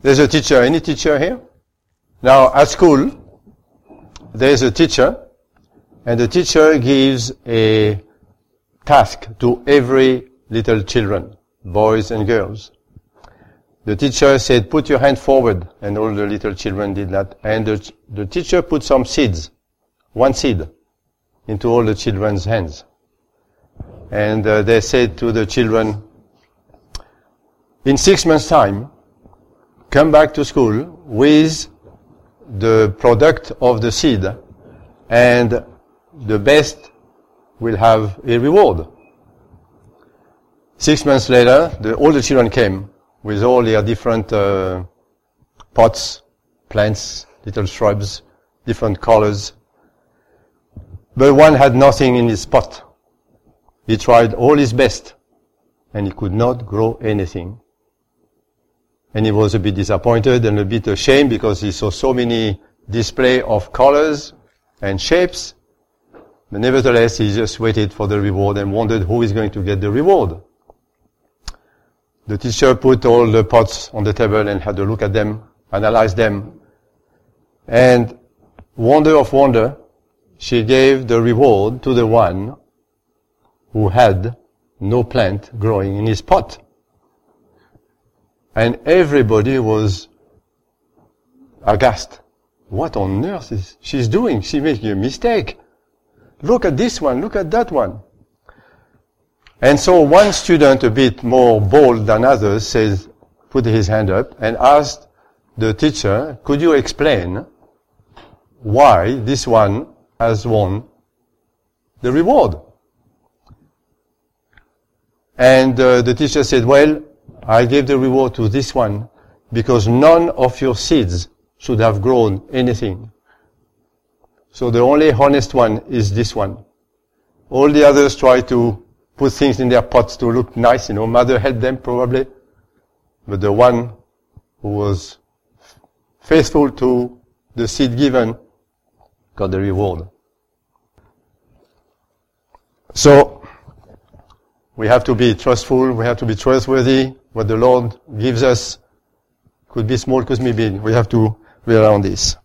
There's a teacher. Any teacher here? Now, at school, there's a teacher, and the teacher gives a task to every little children, boys and girls. The teacher said, put your hand forward, and all the little children did that. And the teacher put some seeds, one seed, into all the children's hands. And they said to the children, in 6 months' time, come back to school with the product of the seed, and the best will have a reward. 6 months later, all the children came with all their different pots, plants, little shrubs, different colors. But one had nothing in his pot. He tried all his best, and he could not grow anything. And he was a bit disappointed and a bit ashamed because he saw so many display of colors and shapes. But nevertheless, he just waited for the reward and wondered who is going to get the reward. The teacher put all the pots on the table and had a look at them, analyzed them. And wonder of wonder, she gave the reward to the one who had no plant growing in his pot. And everybody was aghast. What on earth is she's doing? She's making a mistake. Look at this one, look at that one. And so one student, a bit more bold than others, says, put his hand up and asked the teacher, could you explain why this one has won the reward? And the teacher said, well, I gave the reward to this one because none of your seeds should have grown anything. So the only honest one is this one. All the others try to put things in their pots to look nice, mother helped them probably. But the one who was faithful to the seed given got the reward. So, we have to be trustful, we have to be trustworthy. What the Lord gives us could be small, could be big. We have to rely on this.